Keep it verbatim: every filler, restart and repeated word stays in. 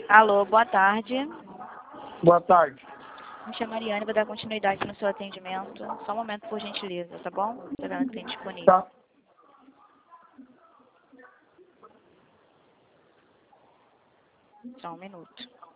Alô, boa tarde. Boa tarde. Me chamo Mariane, vou dar continuidade no seu atendimento. Só um momento, por gentileza, tá bom? Esperando que tem disponível. Tá. Só um minuto.